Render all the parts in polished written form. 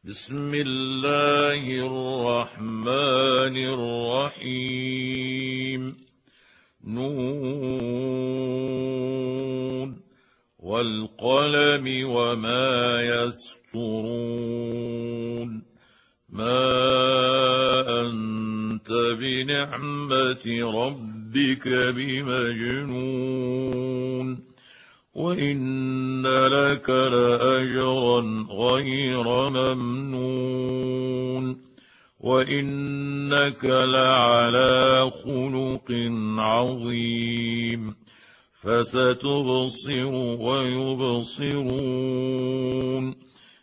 بسم الله الرحمن الرحيم. نون والقلم وما يسطرون. ما أنت بنعمة ربك بمجنون، وإن لك لأجرا غير ممنون، وإنك لعلى خلق عظيم. فستبصر ويبصرون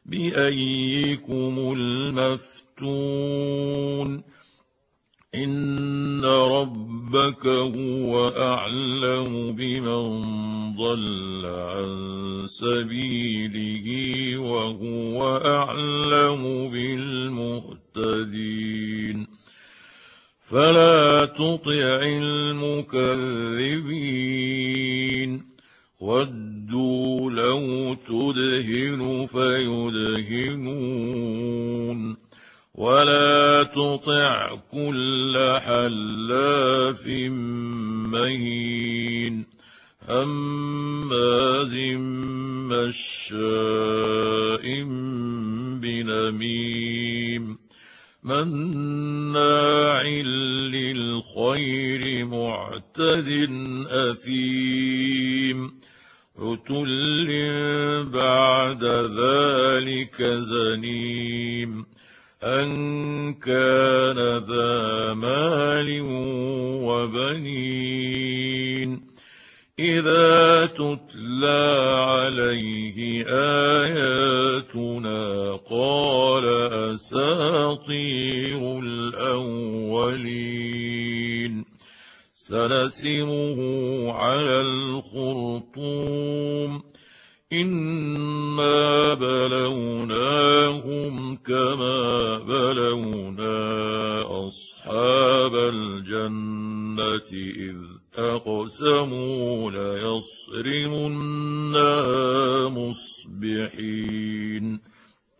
بأيكم المفتون. إن ربك هو أعلم بمن ضل عن سبيله وهو أعلم بالمهتدين. فلا تطع المكذبين، ودوا لو تدهن فيدهنون، ولا تطع كل حلاف مهين هماز مشاء بنميم مناع للخير معتد أثيم عتل بعد ذلك زنيم أن كان ذا مال وبنين. إذا تتلى عليه آياتنا قال أساطير الأولين. سنسمه على الخرطوم. إنا بلوناهم كما بلونا أصحاب الجنة إذ أقسموا ليصرمنها مصبحين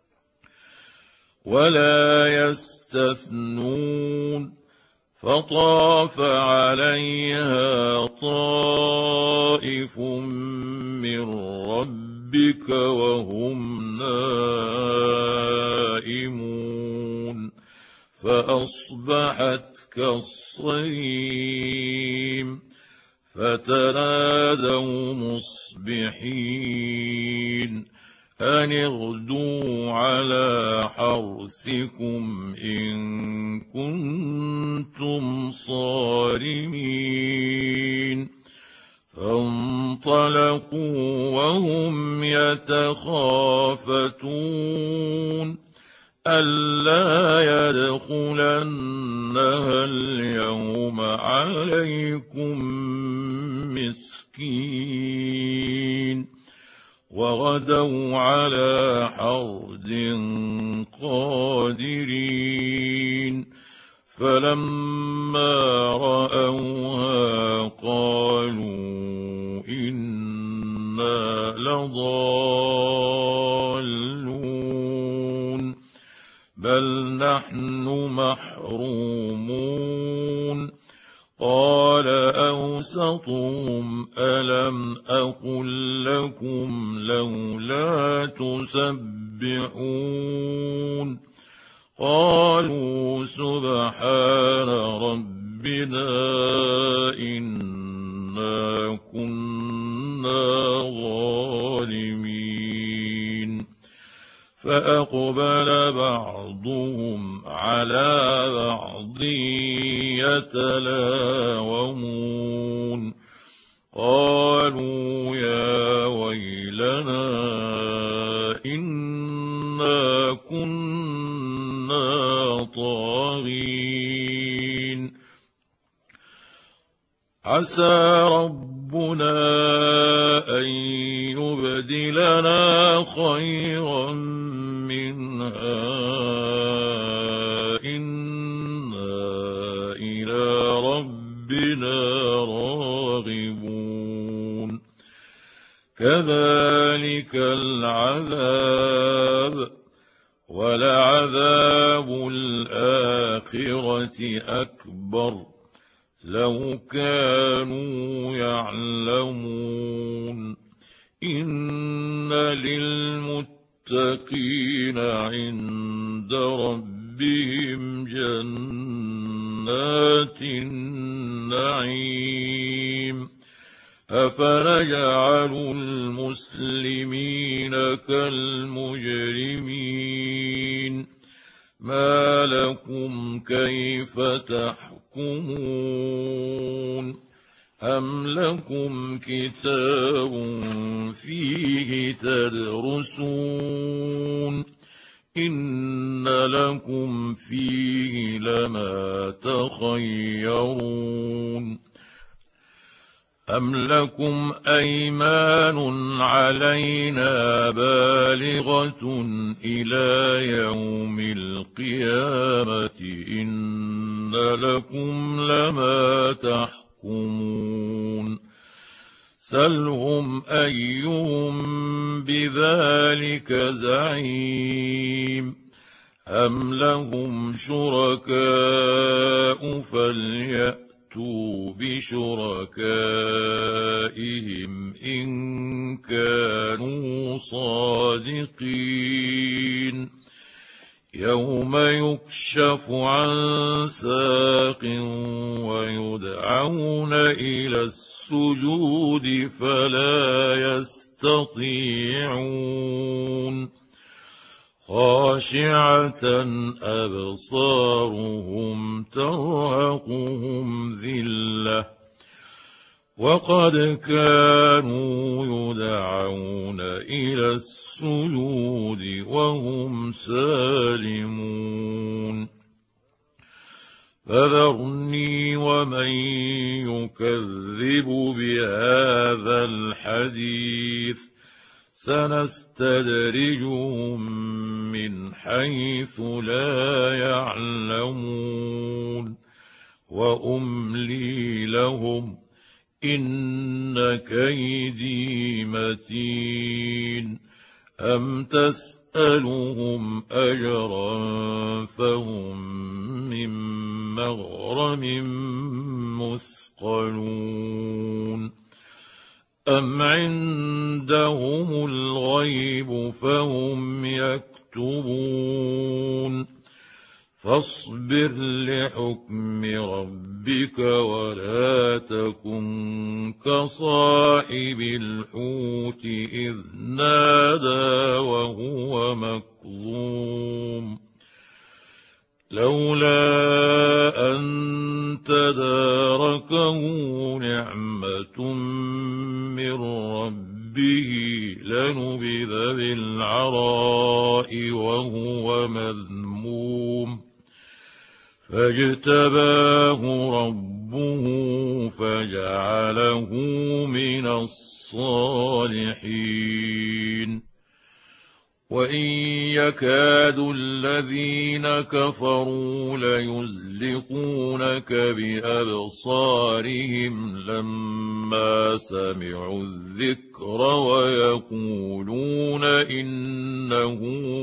ولا يستثنون. فطاف عليها طائف من ربك وهم نائمون، فأصبحت كالصريم. فتنادوا مصبحين أن اغدوا على حرثكم إن كنتم صارمين. فانطلقوا وهم يتخافتون ألا يدخلنها اليوم عليكم مسكين. وغدوا على حرد قادرين. فلما رأوها قالوا إنا لضالون بل نحن محرومون. قال أوسطهم ألم أقل لكم لولا تسبحون. قالوا سبحان ربنا إنا كنا ظالمين. فأقبل بعضهم على بعض يتلاومون. قالوا يا ويلنا إنا كنا طاغين. عسى ربنا أن يبدلنا خيرا منها إنا إلى ربنا راغبون. كذلك العذاب ولعذاب الآخرة أكبر لو كانوا يعلمون إن للمتقين عند ربهم جنات النعيم أفنجعل المسلمين كالمجرمين ما لكم كيف تحكمون أم لكم كتاب فيه تدرسون إن لكم فيه لما تخيرون أم لكم أيمان علينا بالغة إلى يوم القيامة إن لكم لما تحكمون سلهم أيهم بذلك زعيم أم لهم شركاء فليأتوا بشركائهم إن كانوا صادقين يوم يكشف عن ساق ويدعون إلى السجود فلا يستطيعون خاشعة أبصارهم ترهقهم ذلة وقد كانوا يدعون إلى السجود وهم سالمون فذرني ومن يكذب بهذا الحديث سنستدرجهم من حيث لا يعلمون وأملي لهم إن كيدي متين أم تسألهم أجرا فهم من مغرم مثقلون أم عندهم الغيب فهم يكتبون فاصبر لحكم ربك ولا تكن كصاحب الحوت إذ نادى وهو مكظوم لولا أن تداركه نعمة من ربه لنبذ بالعراء وهو مذموم فاجتباه ربه فجعله من الصالحين وإن يكاد الذين كفروا ليزلقونك بأبصارهم لما سمعوا الذكر ويقولون إنه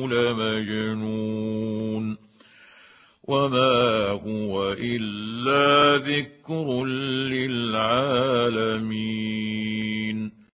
لمجنون وما هو إلا ذكر للعالمين